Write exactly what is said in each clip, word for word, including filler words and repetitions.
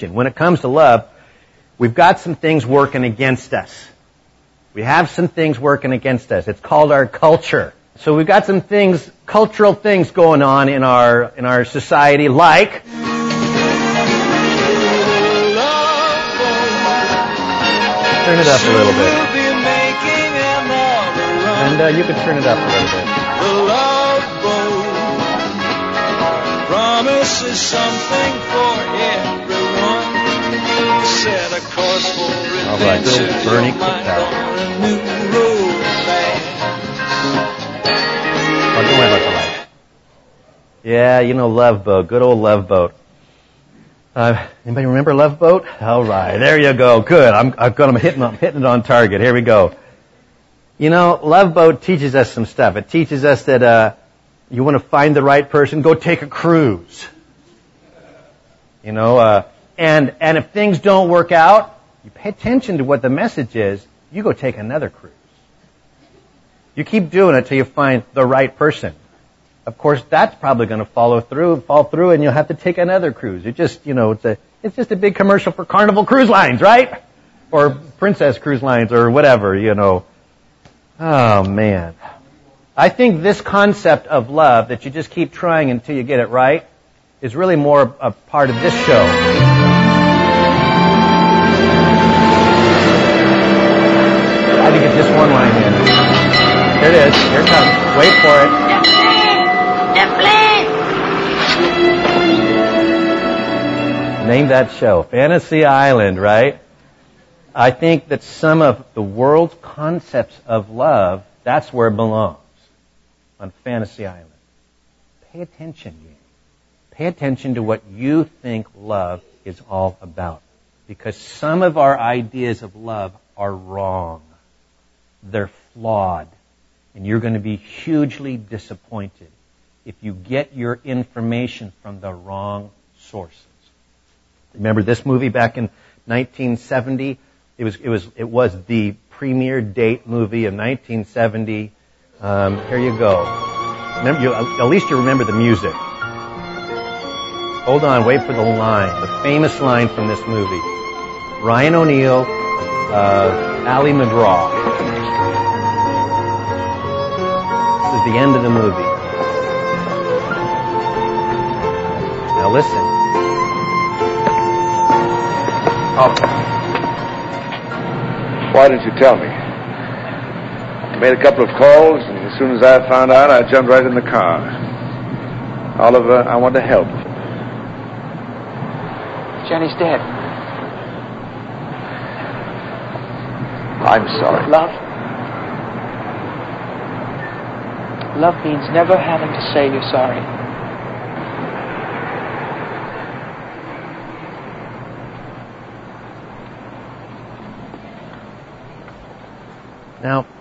attention. When it comes to love, we've got some things working against us. We have some things working against us. It's called our culture. So we've got some things, cultural things going on in our in our society, like turn it up a little bit. And uh, you can turn it up a little bit. The love boat promises something for everyone. Set a course for adventure. All right, little Bernie Kiptow. Oh, don't worry about the light. Yeah, you know Love Boat, good old Love Boat. Uh, anybody remember Love Boat? All right, there you go. Good. I'm, I've got. I'm hitting. I'm hitting it on target. Here we go. You know, Love Boat teaches us some stuff. It teaches us that uh, you want to find the right person, go take a cruise. You know, uh, and and if things don't work out, you pay attention to what the message is. You go take another cruise. You keep doing it till you find the right person. Of course, that's probably going to follow through, fall through, and you'll have to take another cruise. It just, you know, it's a, it's just a big commercial for Carnival Cruise Lines, right? Or Princess Cruise Lines, or whatever, you know. Oh man, I think this concept of love that you just keep trying until you get it right is really more a part of this show. I had to get this one line in. Here it is. Here it comes. Wait for it. Name that show. Fantasy Island, right? I think that some of the world's concepts of love, that's where it belongs. On Fantasy Island. Pay attention, gang. Pay attention to what you think love is all about. Because some of our ideas of love are wrong. They're flawed. And you're going to be hugely disappointed if you get your information from the wrong sources. Remember this movie back in nineteen seventy? It was it was it was the premier date movie of nineteen seventy. Um, here you go. Remember, you, at least you remember the music. Hold on, wait for the line, the famous line from this movie. Ryan O'Neal, uh, Ali McGraw. This is the end of the movie. Now listen. Okay. Why didn't you tell me? I made a couple of calls, and as soon as I found out, I jumped right in the car. Oliver, I want to help. Jenny's dead. I'm sorry. Love? Love means never having to say you're sorry. Now,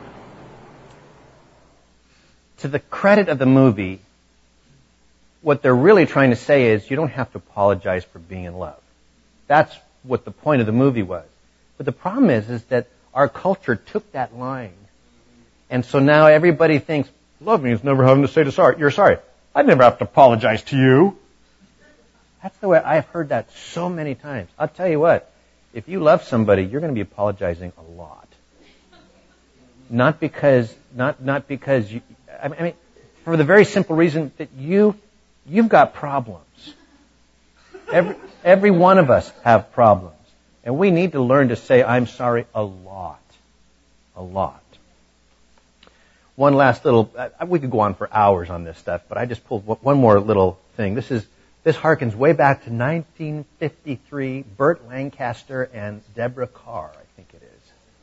to the credit of the movie, what they're really trying to say is you don't have to apologize for being in love. That's what the point of the movie was. But the problem is, is that our culture took that line. And so now everybody thinks, love means never having to say to sorry. You're sorry. I'd never have to apologize to you. That's the way I've heard that so many times. I'll tell you what, if you love somebody, you're going to be apologizing a lot. Not because, not, not because you, I mean, for the very simple reason that you, you've got problems. Every, every one of us have problems. And we need to learn to say, I'm sorry, a lot. A lot. One last little, uh, we could go on for hours on this stuff, but I just pulled one more little thing. This is, this harkens way back to nineteen fifty-three, Burt Lancaster and Deborah Carr, I think it is.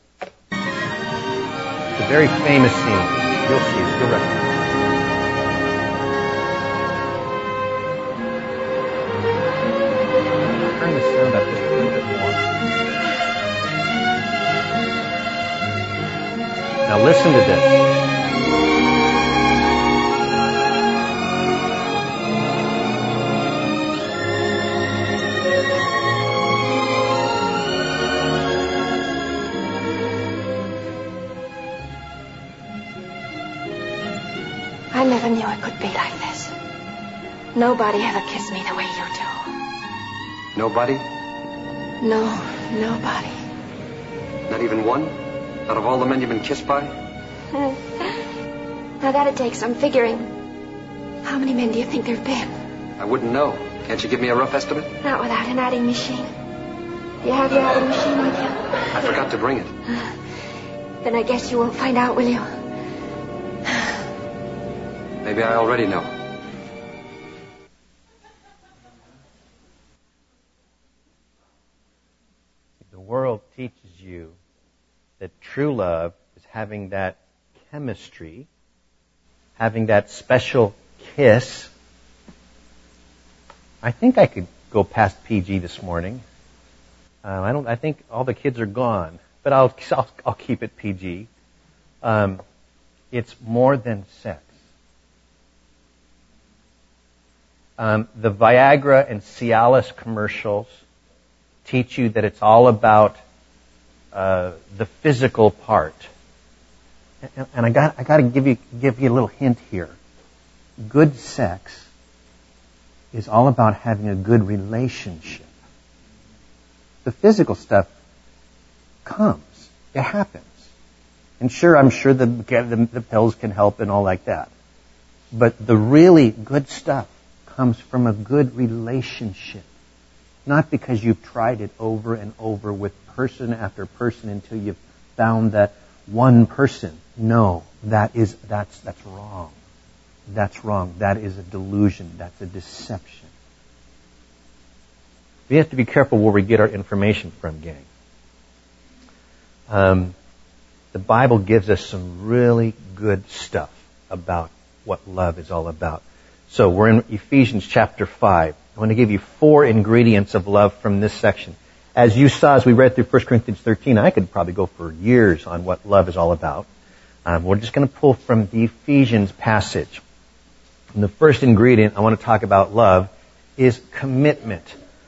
It's a very famous scene. You'll see it. You'll recognize it. Turn the sound up just a little bit more. Now listen to this. I never knew it could be like this. Nobody ever kissed me the way you do. Nobody? No, nobody. Not even one? Out of all the men you've been kissed by? Now that'd take some figuring. How many men do you think there've been? I wouldn't know. Can't you give me a rough estimate? Not without an adding machine. You have your adding machine with you? I forgot to bring it. Then I guess you won't find out, will you? Maybe I already know. The world teaches you that true love is having that chemistry, having that special kiss. I think I could go past P G this morning. Uh, I don't. I think all the kids are gone, but I'll I'll, I'll keep it P G. Um, it's more than sex. Um, the Viagra and Cialis commercials teach you that it's all about uh, the physical part. And, and I got I got to give you give you a little hint here. Good sex is all about having a good relationship. The physical stuff comes. It happens. And sure, I'm sure the, the, the pills can help and all like that. But the really good stuff comes from a good relationship. Not because you've tried it over and over with person after person until you've found that one person. No, that is, that's, that's wrong. That's wrong. That is a delusion. That's a deception. We have to be careful where we get our information from, gang. Um, the Bible gives us some really good stuff about what love is all about. So we're in Ephesians chapter five. I want to give you four ingredients of love from this section. As you saw as we read through First Corinthians thirteen, I could probably go for years on what love is all about. Um, we're just going to pull from the Ephesians passage. And the first ingredient I want to talk about love is commitment.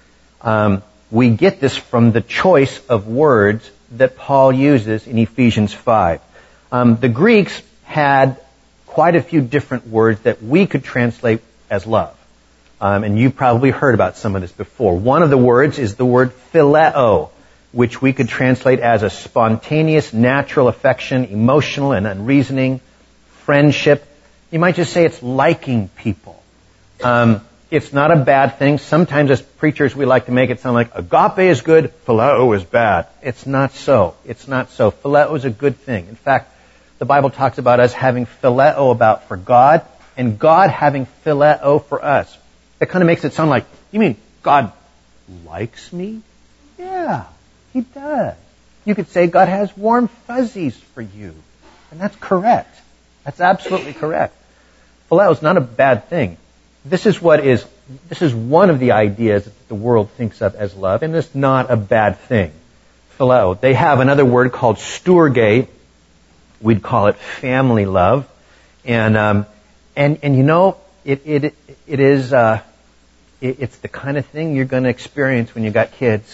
Um, we get this from the choice of words that Paul uses in Ephesians five. Um, the Greeks had quite a few different words that we could translate as love. Um, and you've probably heard about some of this before. One of the words is the word phileo, which we could translate as a spontaneous, natural affection, emotional and unreasoning, friendship. You might just say it's liking people. Um, it's not a bad thing. Sometimes as preachers we like to make it sound like agape is good, phileo is bad. It's not so. It's not so. Phileo is a good thing. In fact, the Bible talks about us having phileo about for God and God having phileo for us. That kind of makes it sound like, you mean God likes me? Yeah, He does. You could say God has warm fuzzies for you. And that's correct. That's absolutely correct. Phileo is not a bad thing. This is what is, this is one of the ideas that the world thinks of as love, and it's not a bad thing. Phileo. They have another word called storge. We'd call it family love. And, um, and, and you know, it, it, it is, uh, it, it's the kind of thing you're going to experience when you got kids.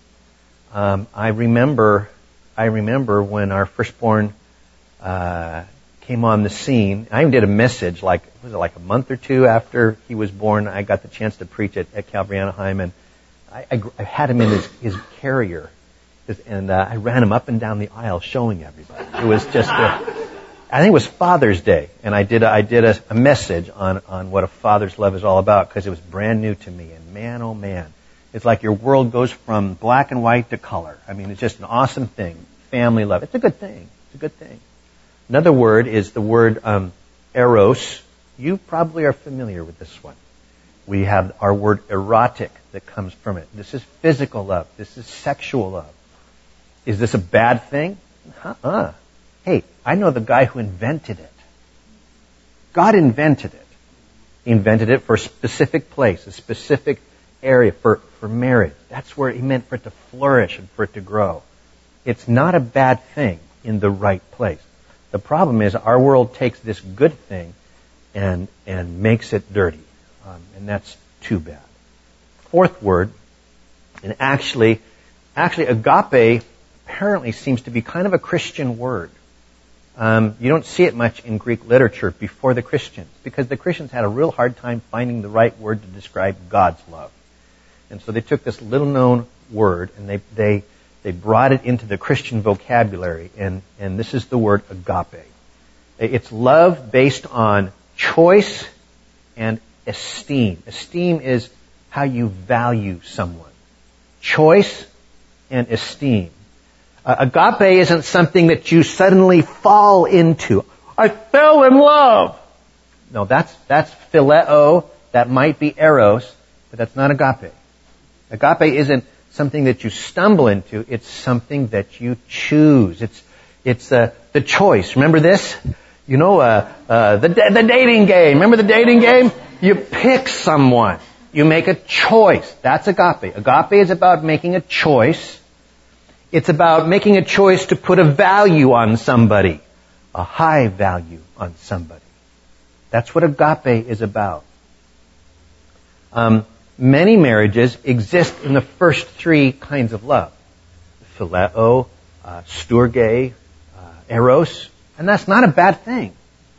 Um, I remember, I remember when our firstborn, uh, came on the scene. I even did a message like, was it like a month or two after he was born? I got the chance to preach at, at Calvary Anaheim, and I, I, I had him in his, his carrier, and uh, I ran him up and down the aisle showing everybody. It was just, a, I think it was Father's Day, and I did a, I did a, a message on, on what a father's love is all about because it was brand new to me, and man, oh man, it's like your world goes from black and white to color. I mean, it's just an awesome thing. Family love. It's a good thing. It's a good thing. Another word is the word um, eros. You probably are familiar with this one. We have our word erotic that comes from it. This is physical love. This is sexual love. Is this a bad thing? Uh-uh. Hey, I know the guy who invented it. God invented it. He invented it for a specific place, a specific area for, for marriage. That's where He meant for it to flourish and for it to grow. It's not a bad thing in the right place. The problem is our world takes this good thing and and makes it dirty. Um, and that's too bad. Fourth word, and actually, actually agape apparently seems to be kind of a Christian word. Um, you don't see it much in Greek literature before the Christians, because the Christians had a real hard time finding the right word to describe God's love. And so they took this little-known word, and they they they brought it into the Christian vocabulary, and, and this is the word agape. It's love based on choice and esteem. Esteem is how you value someone. Choice and esteem. Uh, agape isn't something that you suddenly fall into. I fell in love. No, that's that's phileo. That might be eros, but that's not agape. Agape isn't something that you stumble into. It's something that you choose. It's it's uh, the choice. Remember this? You know, uh, uh, the the dating game. Remember the dating game? You pick someone. You make a choice. That's agape. Agape is about making a choice. It's about making a choice to put a value on somebody, a high value on somebody. That's what agape is about. Um, many marriages exist in the first three kinds of love. Phileo, uh, storge, uh, eros, and that's not a bad thing.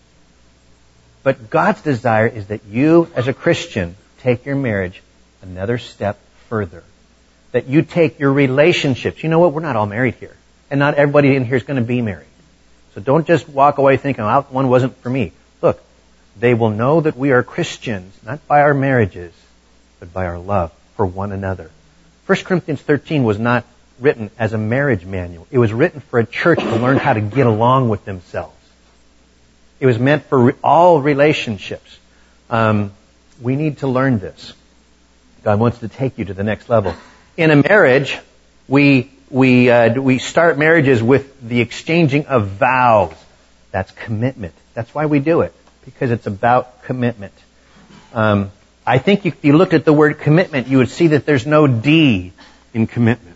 But God's desire is that you, as a Christian, take your marriage another step further. That you take your relationships. You know what? We're not all married here. And not everybody in here is going to be married. So don't just walk away thinking, oh, that one wasn't for me. Look, they will know that we are Christians, not by our marriages, but by our love for one another. First Corinthians thirteen was not written as a marriage manual. It was written for a church to learn how to get along with themselves. It was meant for re- all relationships. Um, we need to learn this. God wants to take you to the next level. In a marriage, we we uh, we start marriages with the exchanging of vows. That's commitment. That's why we do it, because it's about commitment. Um, I think if you looked at the word commitment, you would see that there's no D in commitment.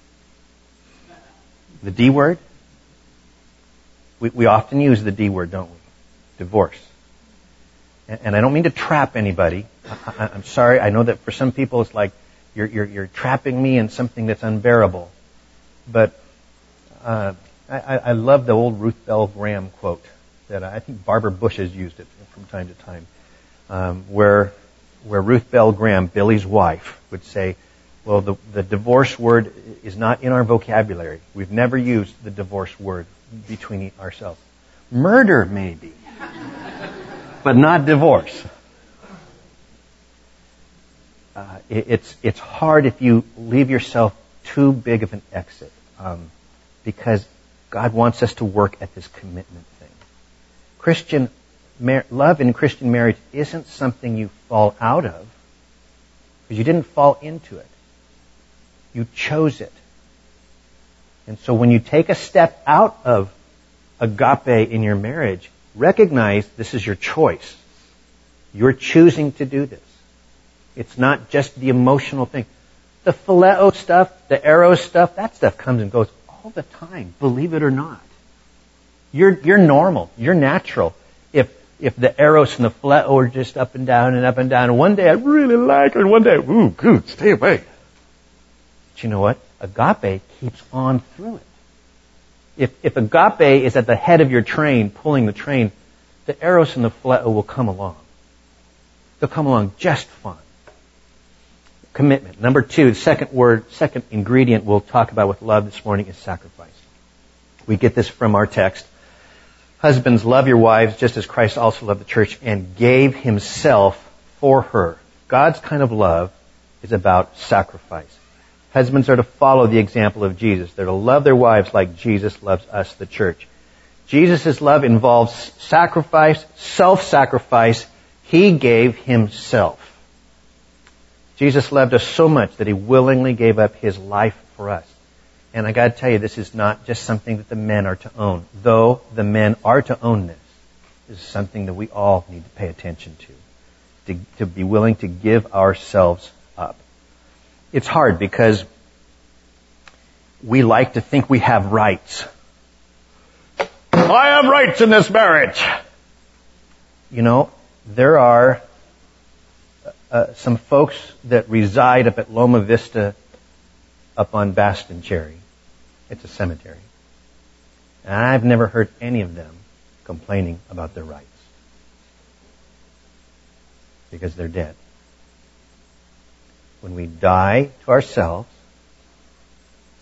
The D word? We, we often use the D word, don't we? Divorce. And, and I don't mean to trap anybody. I, I, I'm sorry. I know that for some people it's like, You're, you're, you're trapping me in something that's unbearable. But uh, I, I love the old Ruth Bell Graham quote that I think Barbara Bush has used it from time to time, um, where where Ruth Bell Graham, Billy's wife, would say, well, the, the divorce word is not in our vocabulary. We've never used the divorce word between ourselves. Murder, maybe, but not divorce. Uh, it, it's it's hard if you leave yourself too big of an exit, um, because God wants us to work at this commitment thing. Christian mar- love in Christian marriage isn't something you fall out of, because you didn't fall into it. You chose it. And so when you take a step out of agape in your marriage, recognize this is your choice. You're choosing to do this. It's not just the emotional thing. The phileo stuff, the eros stuff, that stuff comes and goes all the time, believe it or not. You're you're normal. You're natural. If if the eros and the phileo are just up and down and up and down, and one day I really like her, and one day, ooh, good, stay away. But you know what? Agape keeps on through it. If if agape is at the head of your train, pulling the train, the eros and the phileo will come along. They'll come along just fine. Commitment. Number two, the second word, second ingredient we'll talk about with love this morning is sacrifice. We get this from our text. Husbands, love your wives just as Christ also loved the church and gave himself for her. God's kind of love is about sacrifice. Husbands are to follow the example of Jesus. They're to love their wives like Jesus loves us, the church. Jesus' love involves sacrifice, self-sacrifice. He gave himself. Jesus loved us so much that he willingly gave up his life for us. And I got to tell you, this is not just something that the men are to own. Though the men are to own this, this is something that we all need to pay attention to, to, to be willing to give ourselves up. It's hard because we like to think we have rights. I have rights in this marriage. You know, there are uh, some folks that reside up at Loma Vista up on Baston Cherry. It's a cemetery. And I've never heard any of them complaining about their rights. Because they're dead. When we die to ourselves,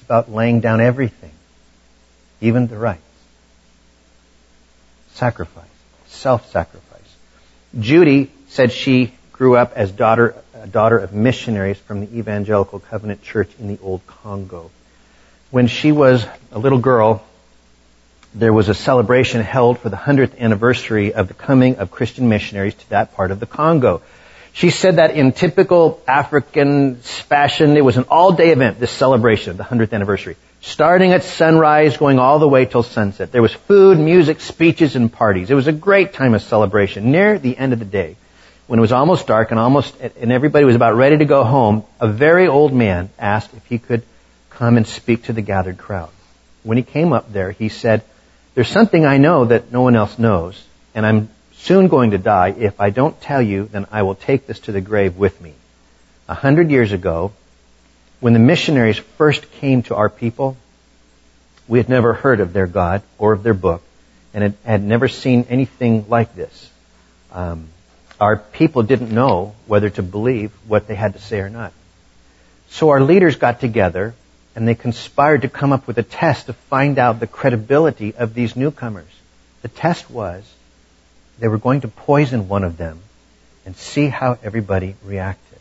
about laying down everything, even the rights. Sacrifice. Self-sacrifice. Judy said she grew up as daughter, a daughter of missionaries from the Evangelical Covenant Church in the Old Congo. When she was a little girl, there was a celebration held for the hundredth anniversary of the coming of Christian missionaries to that part of the Congo. She said that in typical African fashion, it was an all-day event, this celebration of the hundredth anniversary, starting at sunrise, going all the way till sunset. There was food, music, speeches, and parties. It was a great time of celebration. Near the end of the day, when it was almost dark and almost, and everybody was about ready to go home, a very old man asked if he could come and speak to the gathered crowd. When he came up there, he said, "There's something I know that no one else knows, and I'm soon going to die. If I don't tell you, then I will take this to the grave with me. A hundred years ago, when the missionaries first came to our people, we had never heard of their God or of their book, and had, had never seen anything like this. Um, our people didn't know whether to believe what they had to say or not. So our leaders got together, and they conspired to come up with a test to find out the credibility of these newcomers. The test was, they were going to poison one of them and see how everybody reacted.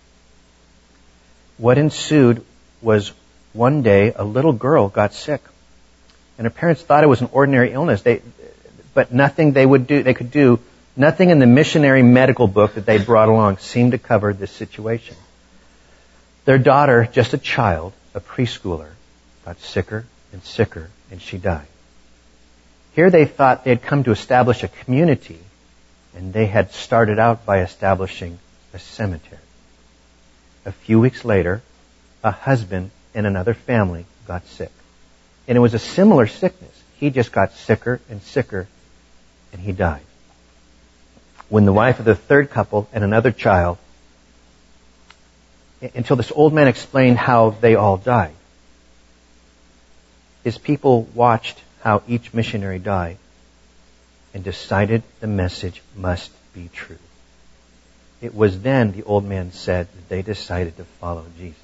What ensued was one day a little girl got sick, and her parents thought it was an ordinary illness. They, but nothing they would do, they could do, nothing in the missionary medical book that they brought along seemed to cover this situation. Their daughter, just a child, a preschooler, got sicker and sicker, and she died. Here they thought they had come to establish a community, and they had started out by establishing a cemetery. A few weeks later, a husband in another family got sick. And it was a similar sickness. He just got sicker and sicker, and he died. When the wife of the third couple and another child, until this old man explained how they all died, his people watched how each missionary died and decided the message must be true. It was then, the old man said, that they decided to follow Jesus.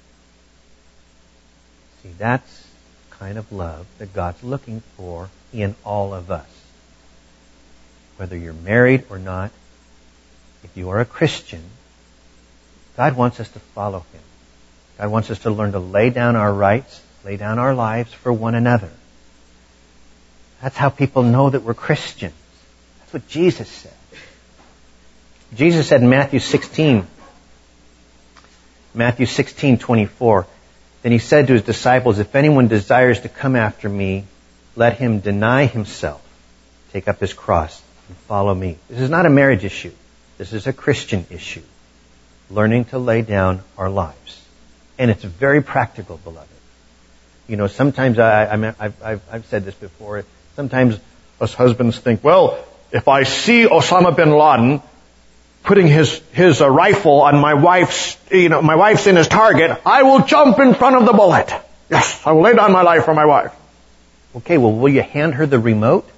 See, that's the kind of love that God's looking for in all of us. Whether you're married or not, if you are a Christian, God wants us to follow Him. God wants us to learn to lay down our rights, lay down our lives for one another. That's how people know that we're Christians. That's what Jesus said. Jesus said in Matthew sixteen, Matthew sixteen twenty-four, then He said to His disciples, if anyone desires to come after me, let him deny himself, take up his cross, and follow me. This is not a marriage issue. This is a Christian issue. Learning to lay down our lives. And it's very practical, beloved. You know, sometimes I, I mean, I've, I've, I've said this before. Sometimes us husbands think, well, if I see Osama bin Laden putting his his uh, rifle on my wife's, you know, my wife's in his target, I will jump in front of the bullet. Yes, I will lay down my life for my wife. Okay, well, will you hand her the remote?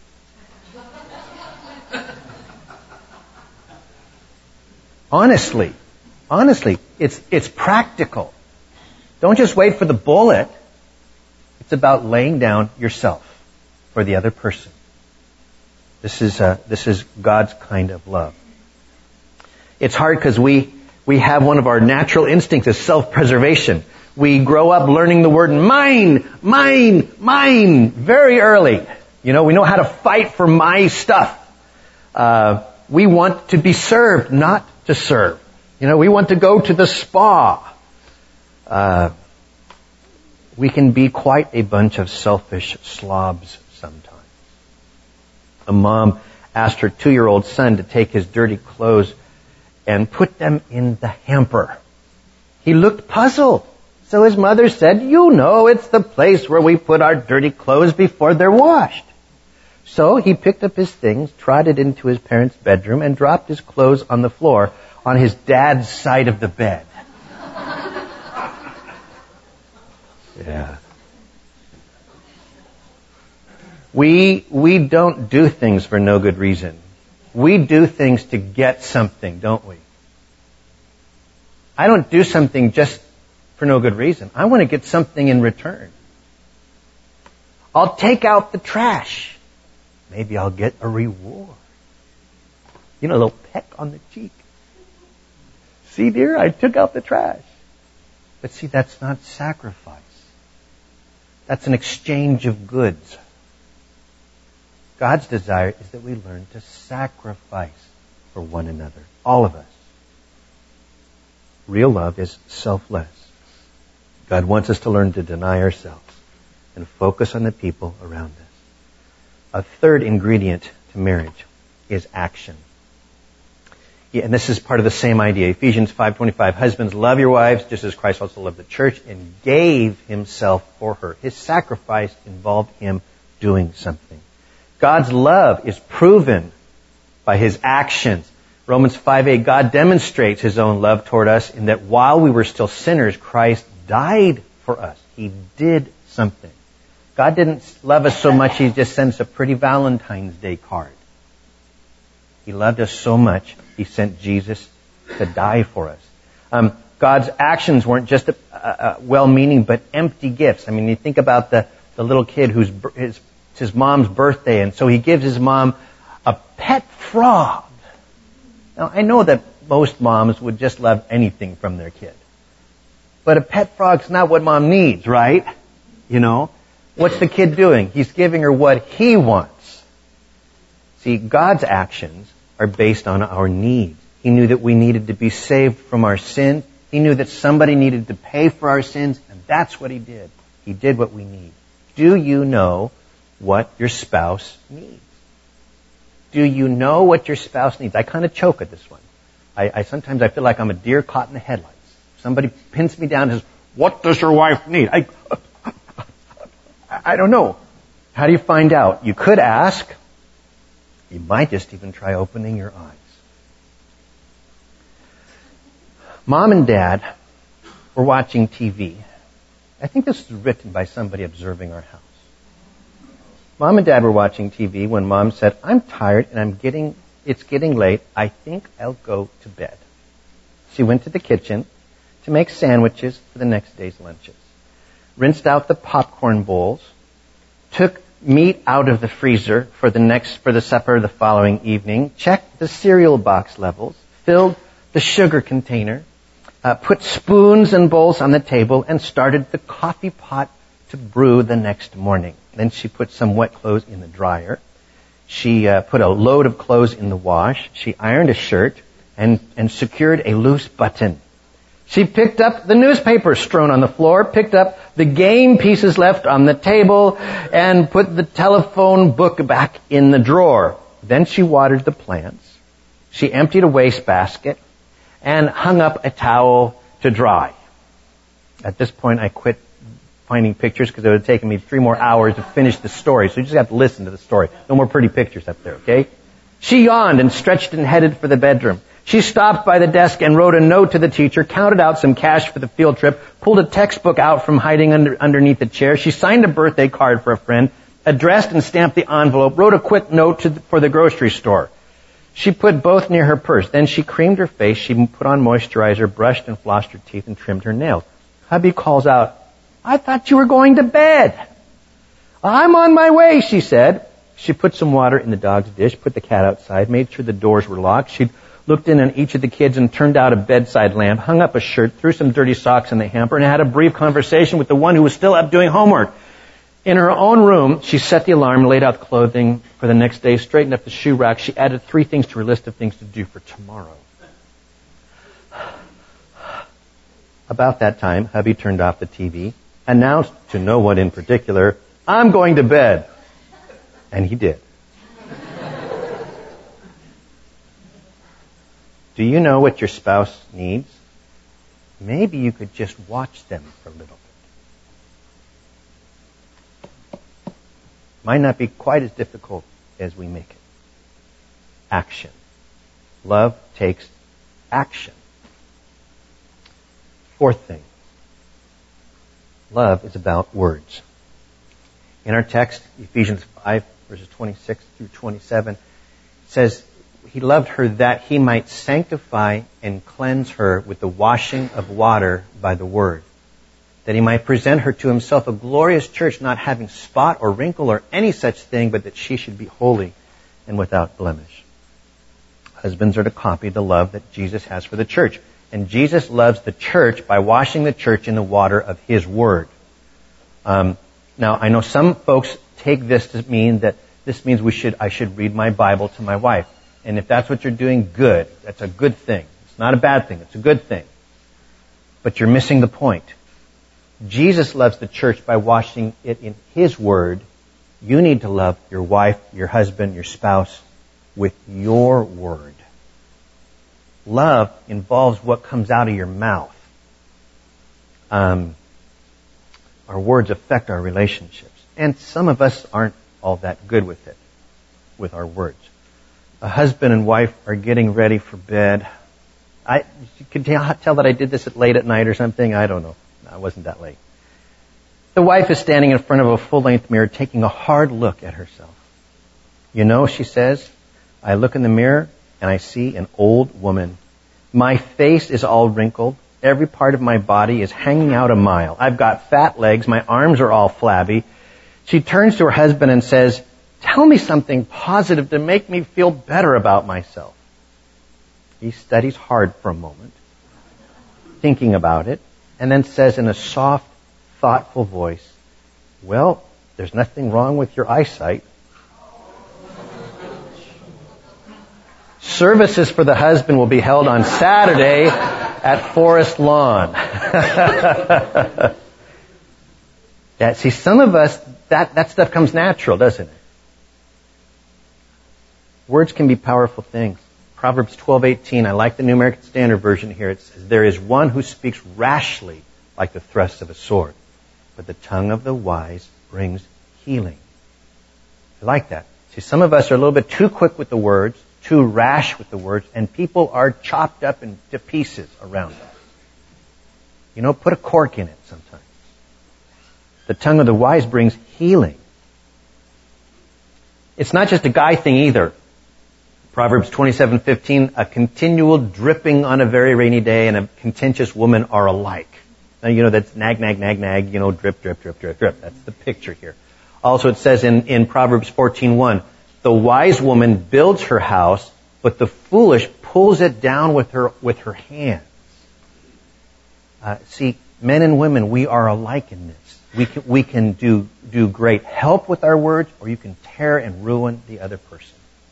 Honestly, honestly, it's it's practical. Don't just wait for the bullet. It's about laying down yourself for the other person. This is uh, this is God's kind of love. It's hard because we we have one of our natural instincts is self-preservation. We grow up learning the word mine, mine, mine very early. You know, we know how to fight for my stuff. Uh, we want to be served, not to serve. You know, we want to go to the spa. Uh, we can be quite a bunch of selfish slobs sometimes. A mom asked her two-year-old son to take his dirty clothes and put them in the hamper. He looked puzzled. So his mother said, you know, it's the place where we put our dirty clothes before they're washed. So he picked up his things, trotted into his parents' bedroom, and dropped his clothes on the floor on his dad's side of the bed. Yeah. We, we don't do things for no good reason. We do things to get something, don't we? I don't do something just for no good reason. I want to get something in return. I'll take out the trash. Maybe I'll get a reward. You know, a little peck on the cheek. See, dear, I took out the trash. But see, that's not sacrifice. That's an exchange of goods. God's desire is that we learn to sacrifice for one another. All of us. Real love is selfless. God wants us to learn to deny ourselves and focus on the people around us. A third ingredient to marriage is action. Yeah, and this is part of the same idea. Ephesians five twenty-five, husbands, love your wives just as Christ also loved the church and gave himself for her. His sacrifice involved him doing something. God's love is proven by his actions. Romans five eight, God demonstrates his own love toward us in that while we were still sinners, Christ died for us. He did something. God didn't love us so much he just sent us a pretty Valentine's Day card. He loved us so much, he sent Jesus to die for us. Um, God's actions weren't just a, a, a well-meaning but empty gifts. I mean, you think about the, the little kid whose his, it's his mom's birthday, and so he gives his mom a pet frog. Now, I know that most moms would just love anything from their kid. But a pet frog's not what mom needs, right? You know? What's the kid doing? He's giving her what he wants. See, God's actions are based on our needs. He knew that we needed to be saved from our sins. He knew that somebody needed to pay for our sins, and that's what he did. He did what we need. Do you know what your spouse needs? Do you know what your spouse needs? I kind of choke at this one. I, I sometimes I feel like I'm a deer caught in the headlights. Somebody pins me down and says, what does your wife need? I, I don't know. How do you find out? You could ask. You might just even try opening your eyes. Mom and Dad were watching T V. I think this was written by somebody observing our house. Mom and Dad were watching T V when Mom said, I'm tired and I'm getting, it's getting late. I think I'll go to bed. She went to the kitchen to make sandwiches for the next day's lunches. Rinsed out the popcorn bowls, took meat out of the freezer for the next, for the supper the following evening, checked the cereal box levels, filled the sugar container, uh, put spoons and bowls on the table, and started the coffee pot to brew the next morning. Then she put some wet clothes in the dryer. She uh, put a load of clothes in the wash. She ironed a shirt and, and secured a loose button. She picked up the newspaper strewn on the floor, picked up the game pieces left on the table, and put the telephone book back in the drawer. Then she watered the plants. She emptied a wastebasket and hung up a towel to dry. At this point, I quit finding pictures because it would have taken me three more hours to finish the story. So you just have to listen to the story. No more pretty pictures up there, okay? She yawned and stretched and headed for the bedroom. She stopped by the desk and wrote a note to the teacher, counted out some cash for the field trip, pulled a textbook out from hiding under, underneath the chair. She signed a birthday card for a friend, addressed and stamped the envelope, wrote a quick note to the, for the grocery store. She put both near her purse. Then she creamed her face. She put on moisturizer, brushed and flossed her teeth, and trimmed her nails. Hubby calls out, I thought you were going to bed. I'm on my way, she said. She put some water in the dog's dish, put the cat outside, made sure the doors were locked. She looked in on each of the kids and turned out a bedside lamp, hung up a shirt, threw some dirty socks in the hamper, and had a brief conversation with the one who was still up doing homework. In her own room, she set the alarm, laid out the clothing for the next day, straightened up the shoe rack. She added three things to her list of things to do for tomorrow. About that time, hubby turned off the T V, announced to no one in particular, I'm going to bed. And he did. Do you know what your spouse needs? Maybe you could just watch them for a little bit. Might not be quite as difficult as we make it. Action. Love takes action. Fourth thing. Love is about words. In our text, Ephesians five, verses twenty-six through twenty-seven, it says, He loved her that He might sanctify and cleanse her with the washing of water by the word, that he might present her to himself a glorious church, not having spot or wrinkle or any such thing, but that she should be holy and without blemish. Husbands are to copy the love that Jesus has for the church. And Jesus loves the church by washing the church in the water of his word. Um, now, I know some folks take this to mean that this means we should I should read my Bible to my wife. And if that's what you're doing, good. That's a good thing. It's not a bad thing. It's a good thing. But you're missing the point. Jesus loves the church by washing it in his word. You need to love your wife, your husband, your spouse with your word. Love involves what comes out of your mouth. Um, our words affect our relationships. And some of us aren't all that good with it, with our words. A husband and wife are getting ready for bed. I you can tell, tell that I did this at late at night or something. I don't know. No, I wasn't that late. The wife is standing in front of a full-length mirror taking a hard look at herself. You know, she says, I look in the mirror and I see an old woman. My face is all wrinkled. Every part of my body is hanging out a mile. I've got fat legs. My arms are all flabby. She turns to her husband and says, tell me something positive to make me feel better about myself. He studies hard for a moment, thinking about it, and then says in a soft, thoughtful voice, well, there's nothing wrong with your eyesight. Services for the husband will be held on Saturday at Forest Lawn. Yeah, see, some of us, that, that stuff comes natural, doesn't it? Words can be powerful things. Proverbs twelve eighteen, I like the New American Standard Version here. It says, there is one who speaks rashly like the thrust of a sword, but the tongue of the wise brings healing. I like that. See, some of us are a little bit too quick with the words, too rash with the words, and people are chopped up into pieces around us. You know, put a cork in it sometimes. The tongue of the wise brings healing. It's not just a guy thing either. Proverbs twenty-seven fifteen, a continual dripping on a very rainy day and a contentious woman are alike. Now, you know, that's nag, nag, nag, nag, you know, drip, drip, drip, drip, drip. That's the picture here. Also, it says in, in Proverbs fourteen one, the wise woman builds her house, but the foolish pulls it down with her, with her hands. Uh, see, men and women, we are alike in this. We can, we can do, do great help with our words, or you can tear and ruin the other person.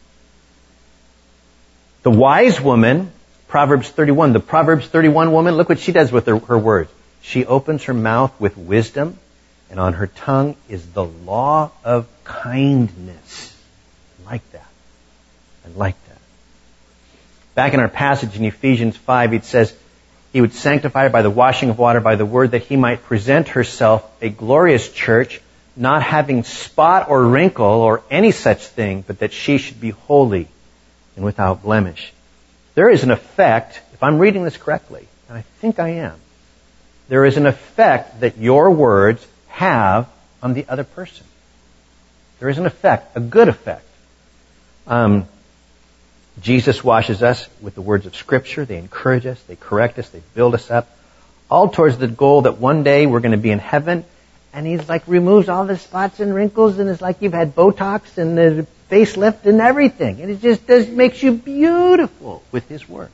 The wise woman, Proverbs thirty-one, the Proverbs thirty-one woman, look what she does with her, her words. She opens her mouth with wisdom, and on her tongue is the law of kindness. I like that. I like that. Back in our passage in Ephesians five, it says, he would sanctify her by the washing of water by the word, that he might present herself a glorious church, not having spot or wrinkle or any such thing, but that she should be holy and without blemish. There is an effect, if I'm reading this correctly, and I think I am, there is an effect that your words have on the other person. There is an effect, a good effect. Um, Jesus washes us with the words of Scripture. They encourage us, they correct us, they build us up, all towards the goal that one day we're going to be in heaven. And he's like removes all the spots and wrinkles, and it's like you've had Botox and the facelift and everything. And it just does makes you beautiful with his words.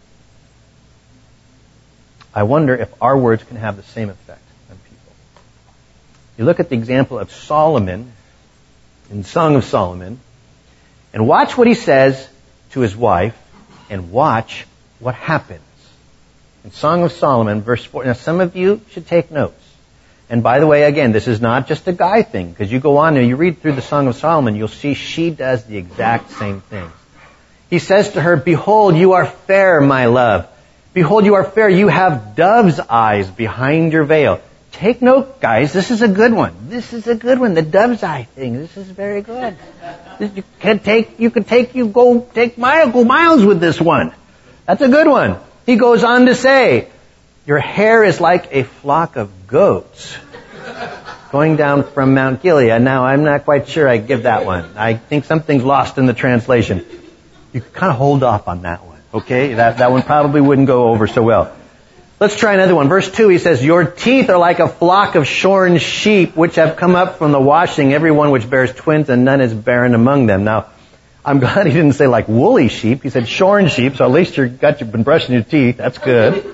I wonder if our words can have the same effect on people. You look at the example of Solomon in Song of Solomon, and watch what he says to his wife, and watch what happens. In Song of Solomon, verse four. Now, some of you should take notes. And by the way, again, this is not just a guy thing, because you go on and you read through the Song of Solomon, you'll see she does the exact same thing. He says to her, behold, you are fair, my love. Behold, you are fair. You have dove's eyes behind your veil. Take note, guys. This is a good one. This is a good one. The dove's eye thing. This is very good. You can take, you can take, you go take mile, go miles with this one. That's a good one. He goes on to say, your hair is like a flock of goats going down from Mount Gilead. Now, I'm not quite sure I give that one. I think something's lost in the translation. You can kind of hold off on that one, okay? That, that one probably wouldn't go over so well. Let's try another one. Verse two, he says, your teeth are like a flock of shorn sheep, which have come up from the washing, every one which bears twins, and none is barren among them. Now, I'm glad he didn't say like woolly sheep. He said shorn sheep, so at least you've got, you've been brushing your teeth. That's good.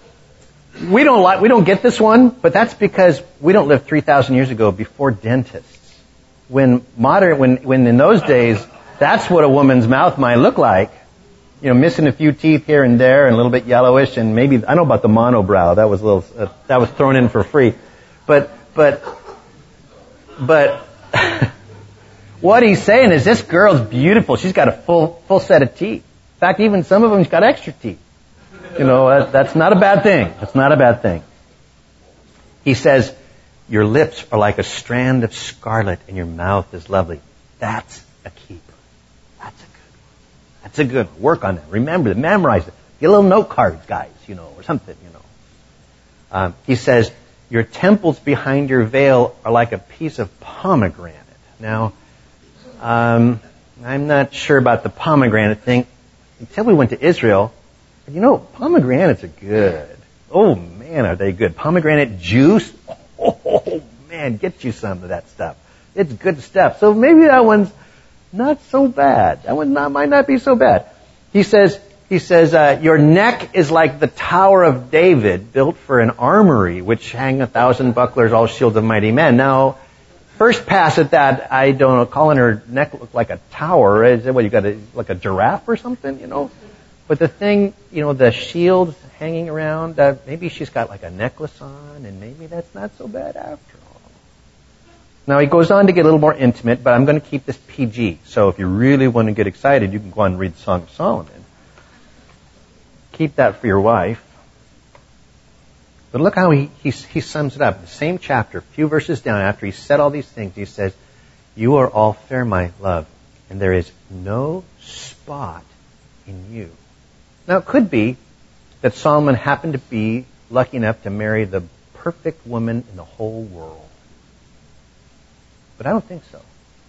We don't like, we don't get this one, but that's because we don't live three thousand years ago before dentists. When modern, when, when in those days, that's what a woman's mouth might look like. You know, missing a few teeth here and there, and a little bit yellowish, and maybe, I know about the monobrow, that was a little, uh, that was thrown in for free. But, but, but, what he's saying is this girl's beautiful. She's got a full, full set of teeth. In fact, even some of them's got extra teeth. You know, that, that's not a bad thing. That's not a bad thing. He says, your lips are like a strand of scarlet, and your mouth is lovely. That's a keeper. That's a That's a good one. Work on that. Remember it. Memorize it. Get little note cards, guys, you know, or something, you know. Um, he says, your temples behind your veil are like a piece of pomegranate. Now, um, I'm not sure about the pomegranate thing. Until we went to Israel, you know, pomegranates are good. Oh, man, are they good. Pomegranate juice. Oh, man, get you some of that stuff. It's good stuff. So maybe that one's not so bad. That one not, might not be so bad. He says, he says, uh, your neck is like the Tower of David, built for an armory, which hang a thousand bucklers, all shields of mighty men. Now, first pass at that, I don't know, calling her neck look like a tower. Is it what, you got a, like a giraffe or something, you know? But the thing, you know, the shields hanging around, uh, maybe she's got like a necklace on, and maybe that's not so bad after all. Now, he goes on to get a little more intimate, but I'm going to keep this P G. So if you really want to get excited, you can go on and read the Song of Solomon. Keep that for your wife. But look how he, he, he sums it up. The same chapter, a few verses down, after he said all these things, he says, you are all fair, my love, and there is no spot in you. Now, it could be that Solomon happened to be lucky enough to marry the perfect woman in the whole world. But I don't think so.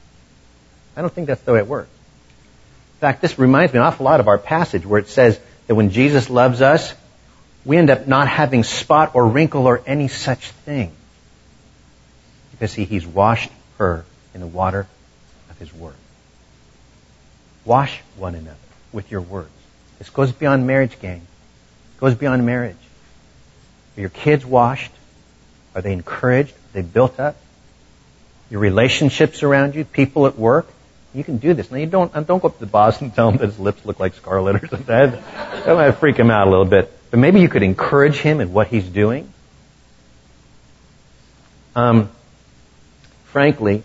I don't think that's the way it works. In fact, this reminds me an awful lot of our passage where it says that when Jesus loves us, we end up not having spot or wrinkle or any such thing. Because he, he's washed her in the water of his word. Wash one another with your words. This goes beyond marriage, gang. It goes beyond marriage. Are your kids washed? Are they encouraged? Are they built up? Your relationships around you, people at work, you can do this. Now, you don't don't go up to the boss and tell him that his lips look like scarlet or something. That, that might freak him out a little bit. But maybe you could encourage him in what he's doing. Um, frankly,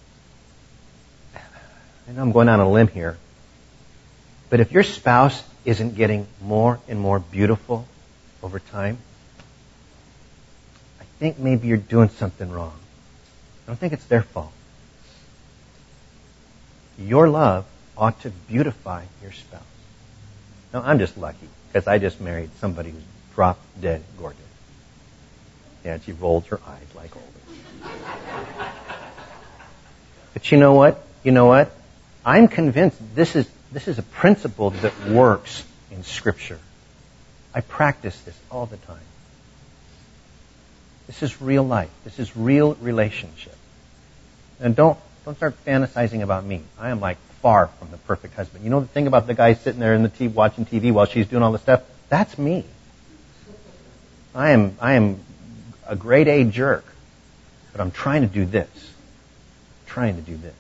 I know I'm going on a limb here, but if your spouse isn't getting more and more beautiful over time, I think maybe you're doing something wrong. I don't think it's their fault. Your love ought to beautify your spouse. Now, I'm just lucky because I just married somebody who's drop dead gorgeous. Yeah, she rolled her eyes like always. But you know what? You know what? I'm convinced this is this is a principle that works in Scripture. I practice this all the time. This is real life. This is real relationship. And don't don't start fantasizing about me. I am like far from the perfect husband. You know the thing about the guy sitting there in the T V watching T V while she's doing all this stuff? That's me. I am I am a grade A jerk, but I'm trying to do this. I'm trying to do this.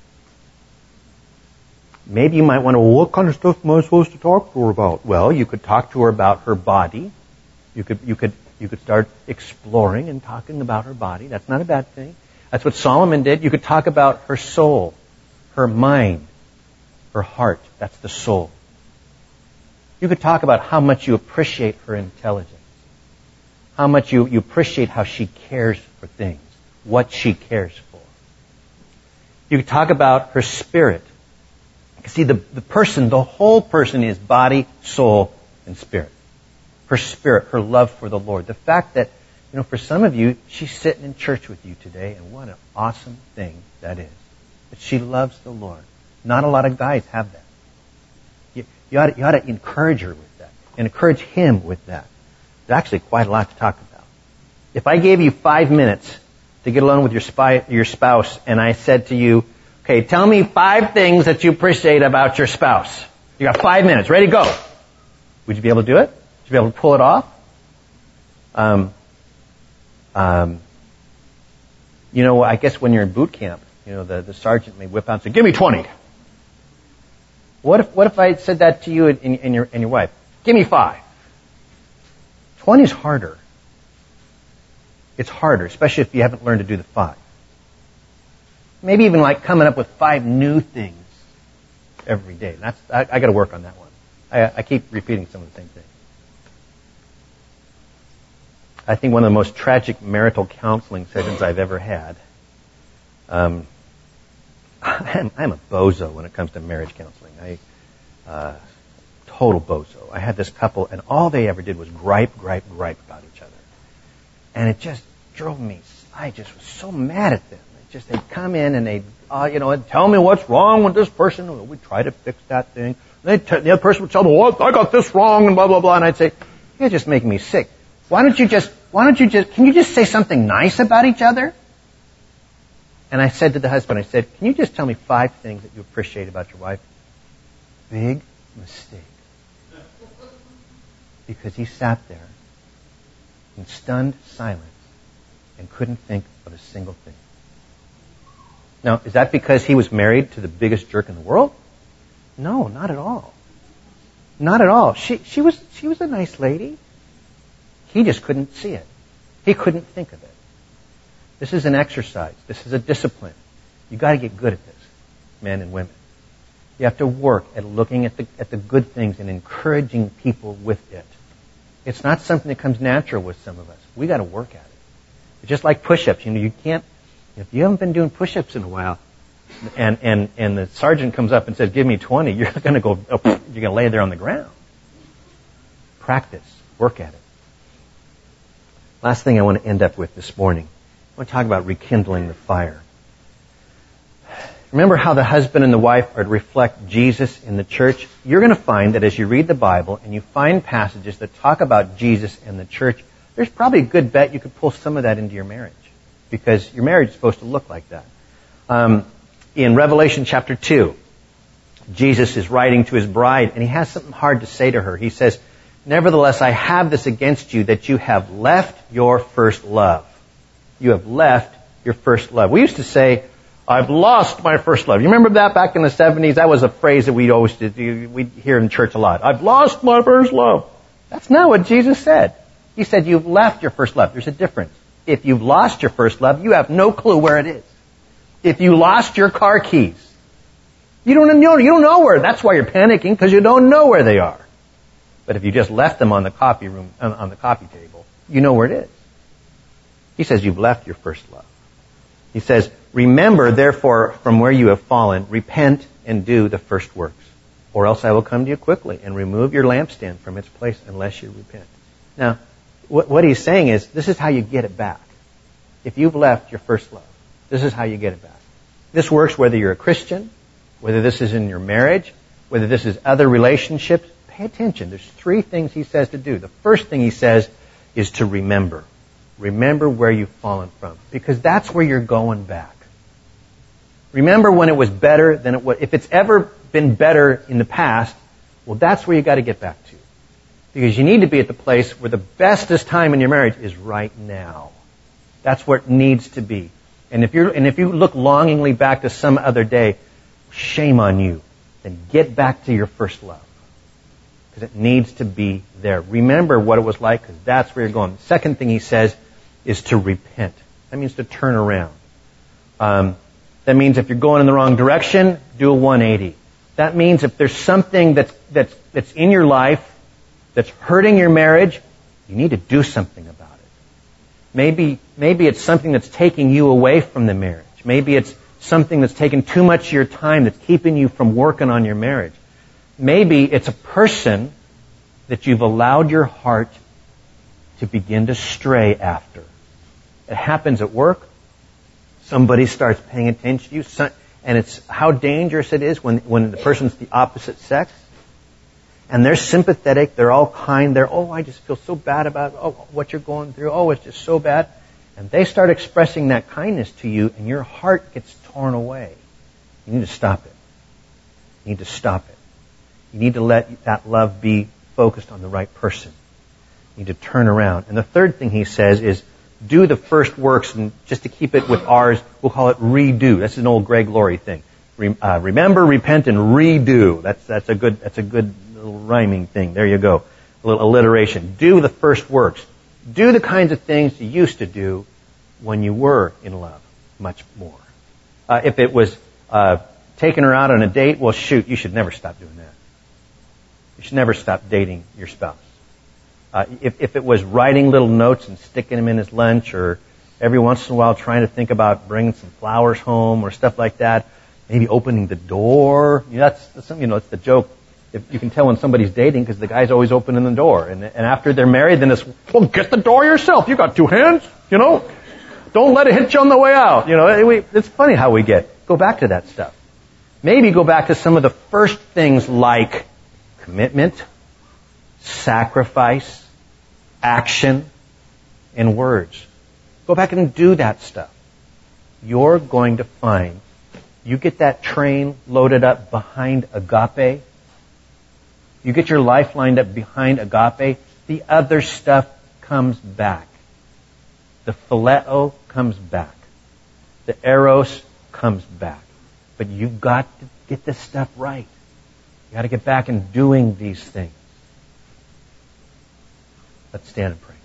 Maybe you might wonder, well, what kind of stuff am I supposed to talk to her about? Well, you could talk to her about her body. You could you could you could start exploring and talking about her body. That's not a bad thing. That's what Solomon did. You could talk about her soul, her mind, her heart. That's the soul. You could talk about how much you appreciate her intelligence, how much you, you appreciate how she cares for things, what she cares for. You could talk about her spirit. See, the, the person, the whole person is body, soul, and spirit. Her spirit, her love for the Lord. The fact that, you know, for some of you, she's sitting in church with you today, and what an awesome thing that is. That she loves the Lord. Not a lot of guys have that. You, you, ought to, you ought to encourage her with that. And encourage him with that. There's actually quite a lot to talk about. If I gave you five minutes to get alone with your, spy, your spouse, and I said to you, okay, tell me five things that you appreciate about your spouse. You got five minutes. Ready, go. Would you be able to do it? Would you be able to pull it off? Um, um, you know, I guess when you're in boot camp, you know, the, the sergeant may whip out and say, give me twenty. What if, what if I said that to you and, and, your, and your wife? Give me five. twenty is harder. It's harder, especially if you haven't learned to do the five. Maybe even like coming up with five new things every day. That's I, I got to work on that one. I, I keep repeating some of the same things. I think one of the most tragic marital counseling sessions I've ever had. Um, I'm, I'm a bozo when it comes to marriage counseling. I, uh, total bozo. I had this couple, and all they ever did was gripe, gripe, gripe about each other, and it just drove me. I just was so mad at them. It just they'd come in and they'd, uh, you know, tell me what's wrong with this person. We'd try to fix that thing. And t- the other person would tell them, "What? I got this wrong," and blah blah blah. And I'd say, "You're just making me sick. Why don't you just? Why don't you just? Can you just say something nice about each other?" And I said to the husband, I said, "Can you just tell me five things that you appreciate about your wife?" Big mistake. Because he sat there in stunned silence and couldn't think of a single thing. Now, is that because he was married to the biggest jerk in the world? No, not at all. Not at all. She, she was, she was a nice lady. He just couldn't see it. He couldn't think of it. This is an exercise. This is a discipline. You've got to get good at this, men and women. You have to work at looking at the, at the good things and encouraging people with it. It's not something that comes natural with some of us. We've got to work at it. It's just like push-ups. You know, you can't, if you haven't been doing push-ups in a while, and, and, and the sergeant comes up and says, give me twenty, you're going to go, oh, you're going to lay there on the ground. Practice. Work at it. Last thing I want to end up with this morning. I want to talk about rekindling the fire. Remember how the husband and the wife are to reflect Jesus in the church? You're going to find that as you read the Bible and you find passages that talk about Jesus and the church, there's probably a good bet you could pull some of that into your marriage. Because your marriage is supposed to look like that. Um, in Revelation chapter two, Jesus is writing to his bride and he has something hard to say to her. He says, nevertheless, I have this against you that you have left your first love. You have left your first love. We used to say, I've lost my first love. You remember that back in the seventies? That was a phrase that we always did, we'd hear in church a lot. I've lost my first love. That's not what Jesus said. He said you've left your first love. There's a difference. If you've lost your first love, you have no clue where it is. If you lost your car keys, you don't know, you don't know where. That's why you're panicking, because you don't know where they are. But if you just left them on the coffee room, on the coffee table, you know where it is. He says you've left your first love. He says, remember, therefore, from where you have fallen, repent and do the first works. Or else I will come to you quickly and remove your lampstand from its place unless you repent. Now, what, what he's saying is, this is how you get it back. If you've left your first love, this is how you get it back. This works whether you're a Christian, whether this is in your marriage, whether this is other relationships. Pay attention. There's three things he says to do. The first thing he says is to remember. Remember where you've fallen from. Because that's where you're going back. Remember when it was better than it was. If it's ever been better in the past, well, that's where you got to get back to. Because you need to be at the place where the bestest time in your marriage is right now. That's where it needs to be. And if you're, and if you look longingly back to some other day, shame on you. Then get back to your first love. Because it needs to be there. Remember what it was like, because that's where you're going. The second thing he says is to repent. That means to turn around. Um, that means if you're going in the wrong direction, do a one eighty. That means if there's something that's, that's, that's in your life that's hurting your marriage, you need to do something about it. Maybe, maybe it's something that's taking you away from the marriage. Maybe it's something that's taking too much of your time that's keeping you from working on your marriage. Maybe it's a person that you've allowed your heart to begin to stray after. It happens at work. Somebody starts paying attention to you. And it's how dangerous it is when, when the person's the opposite sex. And they're sympathetic. They're all kind. They're, oh, I just feel so bad about oh, what you're going through. Oh, it's just so bad. And they start expressing that kindness to you, and your heart gets torn away. You need to stop it. You need to stop it. You need to let that love be focused on the right person. You need to turn around. And the third thing he says is, do the first works, and just to keep it with ours, we'll call it redo. That's an old Greg Laurie thing. Re, uh, remember, repent, and redo. That's that's a good that's a good little rhyming thing. There you go. A little alliteration. Do the first works. Do the kinds of things you used to do when you were in love, much more. Uh, if it was uh, taking her out on a date, well, shoot, you should never stop doing that. You should never stop dating your spouse. Uh, if, if it was writing little notes and sticking them in his lunch, or every once in a while trying to think about bringing some flowers home or stuff like that, maybe opening the door. You know, that's, that's you know, it's the joke. If you can tell when somebody's dating because the guy's always opening the door. And, and after they're married, then it's, well, get the door yourself. You got two hands, you know. Don't let it hit you on the way out. You know, it, it's funny how we get. Go back to that stuff. Maybe go back to some of the first things like commitment, sacrifice, action, and words. Go back and do that stuff. You're going to find, you get that train loaded up behind agape, you get your life lined up behind agape, the other stuff comes back. The phileo comes back. The eros comes back. But you've got to get this stuff right. You've got to get back and doing these things. Let's stand and pray.